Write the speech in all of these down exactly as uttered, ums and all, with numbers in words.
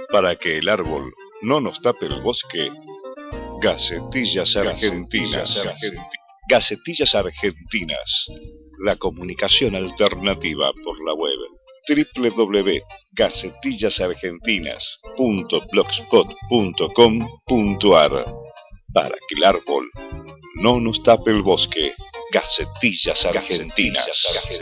Para que el árbol no nos tape el bosque, Gacetillas Argentinas. Gacetillas Argentinas. La comunicación alternativa por la web. doble u doble u doble u punto gacetillas argentinas punto blogspot punto com punto ar. Para que el árbol no nos tape el bosque, Gacetillas Argentinas.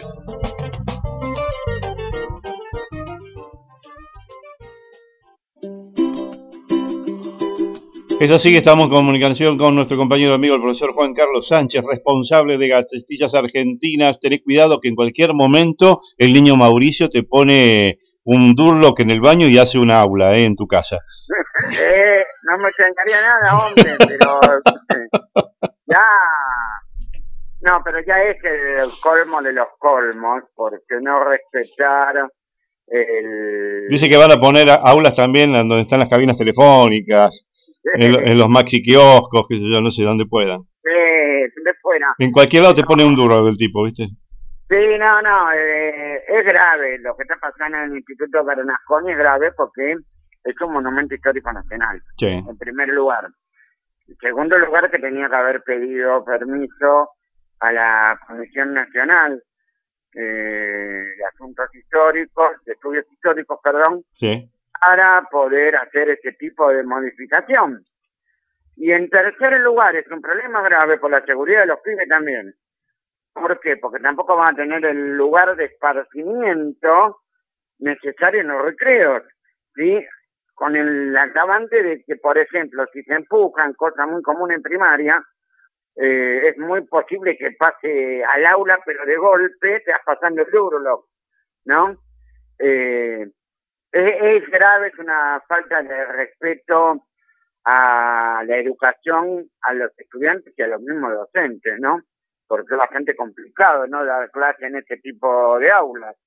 Es así que estamos en comunicación con nuestro compañero amigo, el profesor Juan Carlos Sánchez, responsable de Gacetillas Argentinas. Tenés cuidado que en cualquier momento el niño Mauricio te pone un Durlock en el baño y hace una aula ¿eh? en tu casa. Eh, no me extrañaría nada, hombre, pero ya, no, pero ya es el colmo de los colmos, porque no respetar el... Dice que van a poner aulas también donde están las cabinas telefónicas, en, en los maxi kioscos, que yo no sé dónde puedan. Sí, de fuera. En cualquier lado te pone un Durlock del tipo, ¿viste? Sí, no, no, eh, es grave lo que está pasando en el Instituto Bernasconi, es grave porque es un monumento histórico nacional, sí. En primer lugar. En segundo lugar, que tenía que haber pedido permiso a la Comisión Nacional eh, de Asuntos Históricos, de Estudios Históricos, perdón, sí. para poder hacer ese tipo de modificación. Y en tercer lugar, es un problema grave por la seguridad de los pibes también. ¿Por qué? Porque tampoco van a tener el lugar de esparcimiento necesario en los recreos, ¿sí? Con el agravante de que, por ejemplo, si se empujan, cosa muy común en primaria, eh, es muy posible que pase al aula, pero de golpe te vas pasando el Durlock, ¿no? Eh, es, es grave, es una falta de respeto a la educación, a los estudiantes y a los mismos docentes, ¿no? Porque es bastante complicado, ¿no?, dar clase en este tipo de aulas.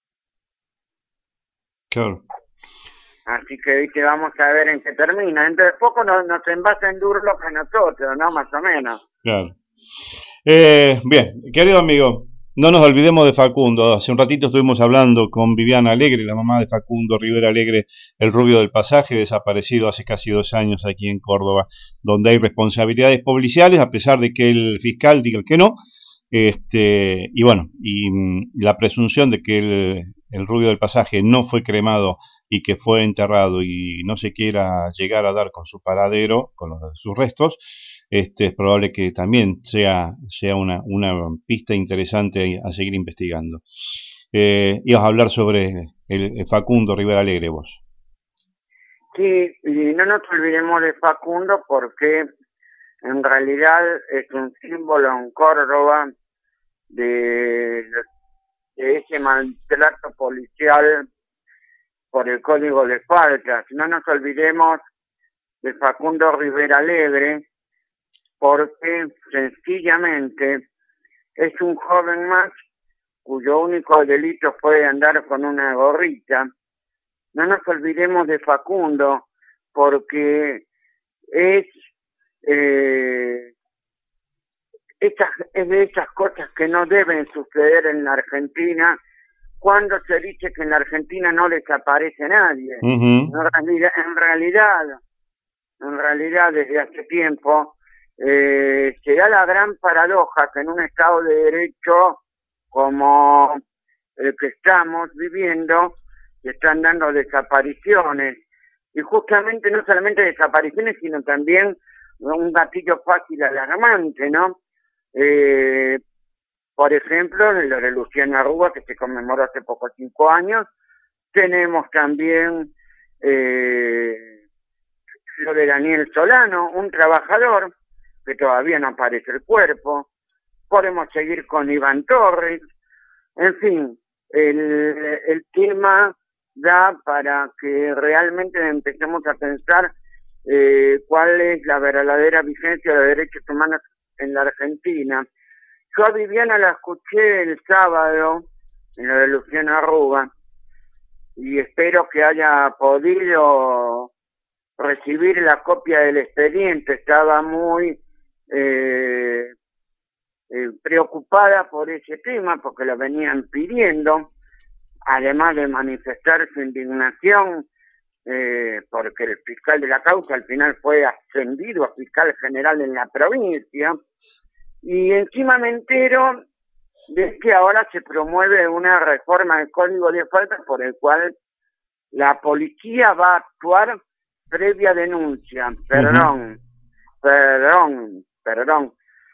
Claro. Así que, viste, vamos a ver en qué termina. Dentro de poco nos, nos envasa en Durlock a nosotros, ¿no?, más o menos. Claro. Eh, bien, querido amigo, no nos olvidemos de Facundo. Hace un ratito estuvimos hablando con Viviana Alegre, la mamá de Facundo Rivera Alegre, el rubio del pasaje, desaparecido hace casi dos años aquí en Córdoba, donde hay responsabilidades policiales, a pesar de que el fiscal diga que no. Este, y bueno, y mm, la presunción de que el, el rubio del pasaje no fue cremado y que fue enterrado y no se quiera llegar a dar con su paradero, con los, sus restos, este, es probable que también sea, sea una, una pista interesante a seguir investigando. Eh, ibas a hablar sobre el, el Facundo Rivera Alegre, vos. Sí, y no nos olvidemos de Facundo porque en realidad es un símbolo en Córdoba de, de ese maltrato policial por el código de faltas. No nos olvidemos de Facundo Rivera Alegre porque sencillamente es un joven más cuyo único delito fue andar con una gorrita. No nos olvidemos de Facundo porque es Eh, estas, es de esas cosas que no deben suceder en la Argentina cuando se dice que en la Argentina no desaparece nadie. Uh-huh. En realidad, en realidad, en realidad desde hace tiempo eh, se da la gran paradoja que en un Estado de Derecho como el que estamos viviendo se están dando desapariciones, y justamente no solamente desapariciones sino también un gatillo fácil alarmante, ¿no? Eh, por ejemplo, lo de Luciana Rúa, que se conmemoró hace poco cinco años. Tenemos también eh, lo de Daniel Solano, un trabajador que todavía no aparece el cuerpo. Podemos seguir con Iván Torres. En fin, el, el tema da para que realmente empecemos a pensar Eh, cuál es la verdadera vigencia de derechos humanos en la Argentina. Yo a Viviana la escuché el sábado en lo de Luciana Rúa y espero que haya podido recibir la copia del expediente. Estaba muy eh, eh, preocupada por ese tema porque lo venían pidiendo, además de manifestar su indignación eh, porque el fiscal de la causa al final fue ascendido a fiscal general en la provincia, y encima me entero de que ahora se promueve una reforma del Código de Faltas por el cual la policía va a actuar previa denuncia. Perdón, uh-huh. perdón, perdón.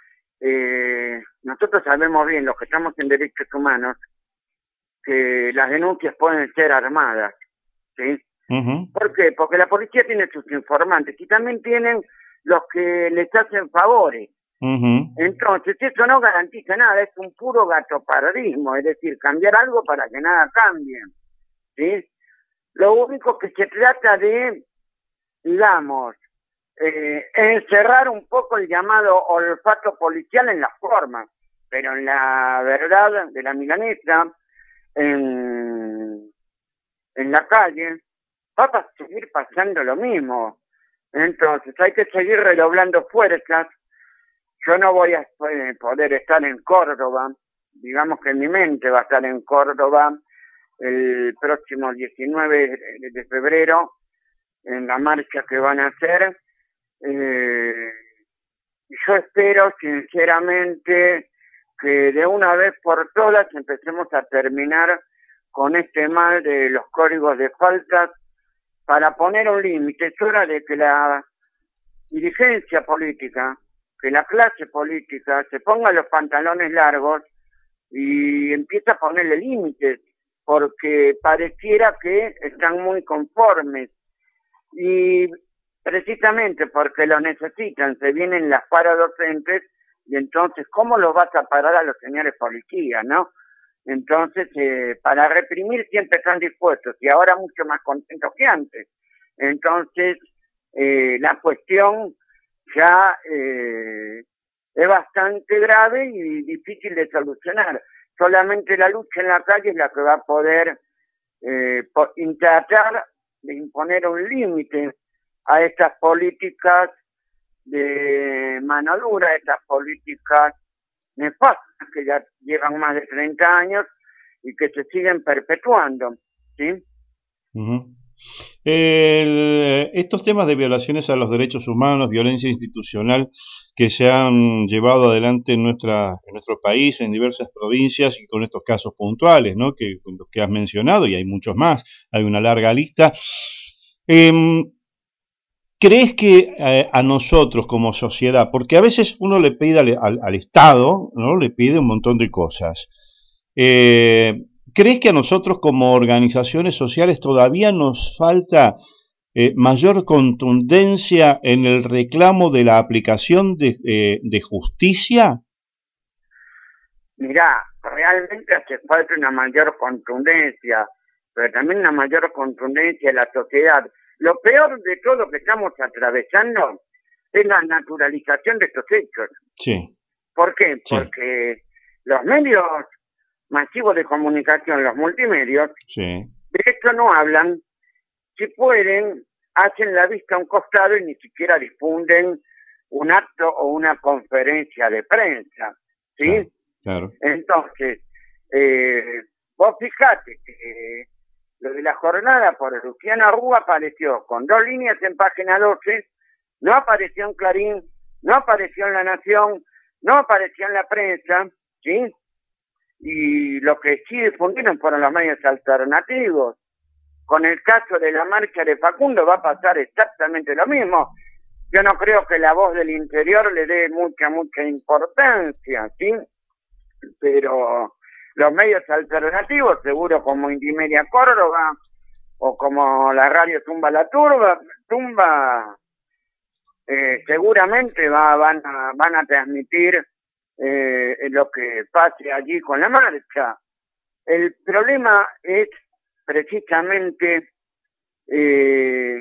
Eh, nosotros sabemos bien, los que estamos en derechos humanos, que las denuncias pueden ser armadas, ¿sí? Uh-huh. ¿Por qué? Porque la policía tiene sus informantes y también tienen los que les hacen favores. Uh-huh. Entonces, eso no garantiza nada, es un puro gatoparadismo, es decir, cambiar algo para que nada cambie, ¿sí? Lo único que se trata de, digamos, eh, encerrar un poco el llamado olfato policial en las formas, pero en la verdad de la milanesa, en, en la calle, va a seguir pasando lo mismo. Entonces, hay que seguir redoblando fuerzas. Yo no voy a poder estar en Córdoba, digamos que mi mente va a estar en Córdoba el próximo diecinueve de febrero, en la marcha que van a hacer. Eh, yo espero sinceramente que de una vez por todas empecemos a terminar con este mal de los códigos de faltas para poner un límite. Es hora de que la dirigencia política, que la clase política se ponga los pantalones largos y empiece a ponerle límites, porque pareciera que están muy conformes y precisamente porque lo necesitan se vienen las paradocentes y entonces ¿cómo los vas a parar a los señores policías, no? Entonces eh, para reprimir siempre están dispuestos y ahora mucho más contentos que antes. Entonces eh, la cuestión ya eh, es bastante grave y difícil de solucionar. Solamente la lucha en la calle es la que va a poder eh, tratar de imponer un límite a estas políticas de mano dura, estas políticas nefastas que ya llevan más de treinta años y que se siguen perpetuando, ¿sí? Uh-huh. El, estos temas de violaciones a los derechos humanos, violencia institucional que se han llevado adelante en nuestra en nuestro país, en diversas provincias y con estos casos puntuales, ¿no? Que, que has mencionado, y hay muchos más, hay una larga lista. Eh, ¿Crees que eh, a nosotros como sociedad, porque a veces uno le pide al, al, al Estado, ¿no? Le pide un montón de cosas, eh, ¿crees que a nosotros como organizaciones sociales todavía nos falta eh, mayor contundencia en el reclamo de la aplicación de, eh, de justicia? Mirá, realmente hace falta una mayor contundencia, pero también una mayor contundencia en la sociedad. Lo peor de todo que estamos atravesando es la naturalización de estos hechos. Sí. ¿Por qué? Sí. Porque los medios masivos de comunicación, los multimedios, sí. de esto no hablan. Si pueden, hacen la vista a un costado y ni siquiera difunden un acto o una conferencia de prensa, ¿sí? Claro, claro. Entonces, eh, vos fijate que lo de la jornada por Luciano Arrúa apareció con dos líneas en página doce, no apareció en Clarín, no apareció en La Nación, no apareció en la prensa, ¿sí? Y lo que sí difundieron fueron los medios alternativos. Con el caso de la marcha de Facundo va a pasar exactamente lo mismo. Yo no creo que la voz del interior le dé mucha, mucha importancia, ¿sí? Pero los medios alternativos, seguro como Indimedia Córdoba o como la radio Tumba la Turba, Tumba, eh, seguramente va, van, a, van a transmitir eh, lo que pase allí con la marcha. El problema es precisamente eh,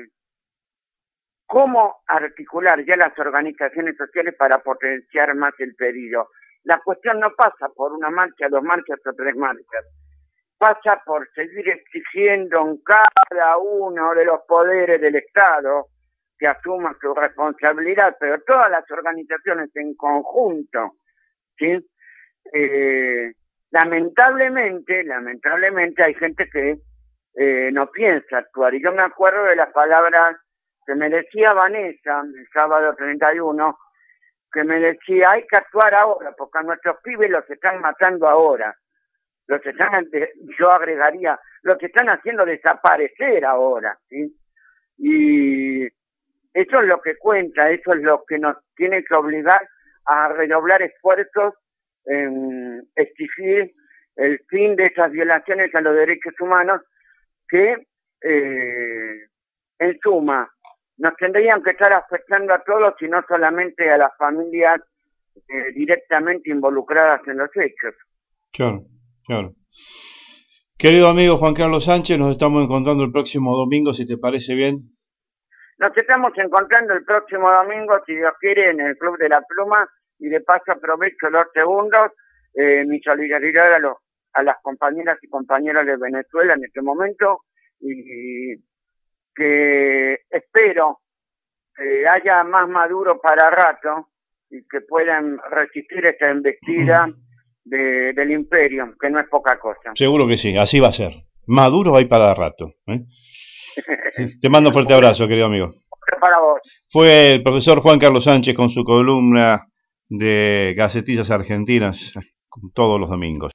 cómo articular ya las organizaciones sociales para potenciar más el pedido. La cuestión no pasa por una marcha, dos marchas o tres marchas. Pasa por seguir exigiendo en cada uno de los poderes del Estado que asuma su responsabilidad, pero todas las organizaciones en conjunto, ¿sí? Eh, lamentablemente, lamentablemente hay gente que eh, no piensa actuar. Y yo me acuerdo de las palabras que me decía Vanessa el sábado treinta y uno, que me decía, hay que actuar ahora, porque a nuestros pibes los están matando ahora. Los están, yo agregaría, los están haciendo desaparecer ahora, ¿sí? Y eso es lo que cuenta, eso es lo que nos tiene que obligar a redoblar esfuerzos en exigir el fin de esas violaciones a los derechos humanos que, eh, en suma, nos tendrían que estar afectando a todos y no solamente a las familias eh, directamente involucradas en los hechos. Claro, claro. Querido amigo Juan Carlos Sánchez, nos estamos encontrando el próximo domingo, si te parece bien. Nos estamos encontrando el próximo domingo, si Dios quiere, en el Club de la Pluma, y de paso aprovecho los segundos, eh, mi solidaridad a, los, a las compañeras y compañeros de Venezuela en este momento, y que espero que haya más Maduro para rato y que puedan resistir esta embestida de, del imperio, que no es poca cosa. Seguro que sí, así va a ser. Maduro hay para rato, ¿eh? Te mando un fuerte abrazo, querido amigo. Para vos. Fue el profesor Juan Carlos Sánchez con su columna de Gacetillas Argentinas todos los domingos.